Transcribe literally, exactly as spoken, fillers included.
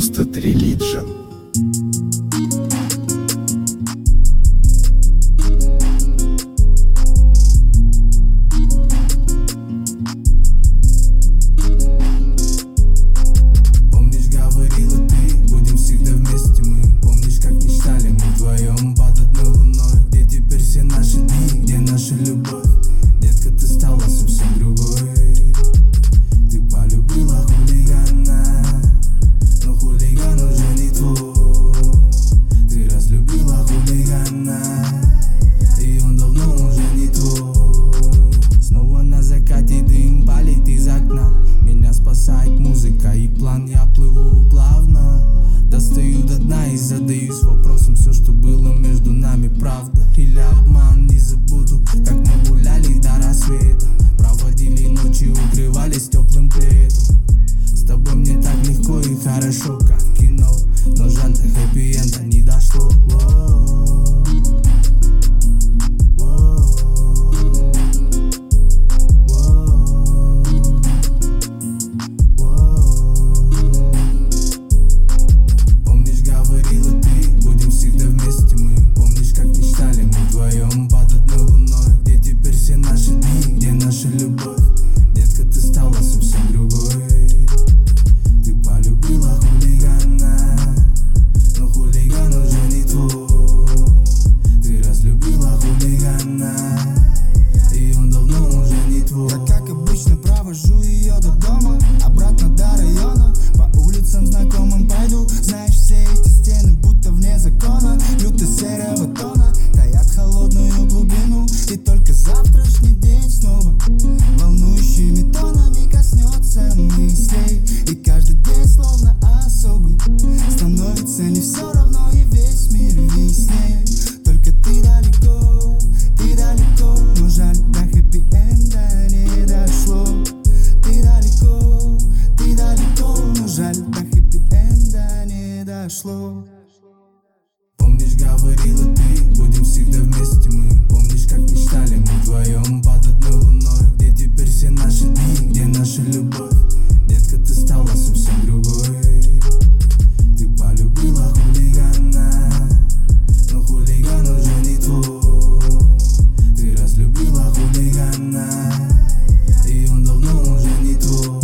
Boosted Religion. Помнишь, говорила ты, будем всегда вместе мы. Помнишь, как мечтали мы вдвоем под одной луной. Где теперь все наши дни, где наша любовь? Детка, ты стала совсем другой. Ты полюбила хулигана, но хулиган уже не твой. Ты разлюбила хулигана, и он давно уже не твой. Снова на закате дым палит из окна. Меня спасает музыка и план, я плыву плавно. Достаю до дна и задаюсь вопросом: все, что было между нами, правда или обман? Не забуду, как мы гуляли до рассвета, проводили ночи, укрывались теплым пледом. С тобой мне так легко и хорошо, как кино, но жаль, до хэппи-энда не дошло. Воу, воу, воу, воу. Помнишь, говорила ты, будем всегда вместе мы. Помнишь, как мечтали мы вдвоем под одной луной. Где теперь все наши дни, где наша любовь? Детка, ты стала совсем другой. Ты полюбила хулигана, но хулиган уже не твой. Ты разлюбила хулигана, и он давно уже не твой. Я, как обычно, провожу ее до дома, обратно до района. По улицам знакомым пойду, знаешь, все эти стены будто вне закона. Люто-серого тона таят холодную глубину, и только завтрашний день снова волнующими тонами коснется мыслей. И каждый день словно особый, становится не все равно, и весь мир яснее. Только ты далеко, ты далеко, но жаль, до хэппи-энда не дошло. Ты далеко, ты далеко, но жаль, до хэппи-энда не дошло. Помнишь, говорила ты, будем всегда вместе мы. Помнишь, как мечтали мы вдвоем под одной луной. Где теперь все наши дни, где наша любовь? Детка, ты стала совсем другой. Ты полюбила хулигана, но хулиган уже не твой. Ты разлюбила хулигана, и он давно уже не твой.